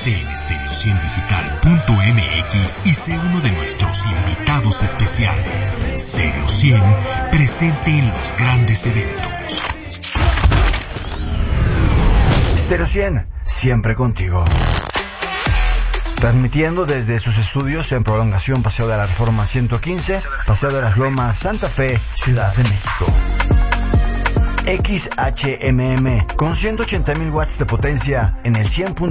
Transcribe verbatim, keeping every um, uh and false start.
Suscríbete en stereo cien digital punto m x y sé uno de nuestros invitados especiales. Stereo cien, presente en los grandes eventos. Stereo cien, siempre contigo. Transmitiendo desde sus estudios en Prolongación Paseo de la Reforma ciento quince, Paseo de las Lomas, Santa Fe, Ciudad de México. X H M M con ciento ochenta mil watts de potencia en el cien.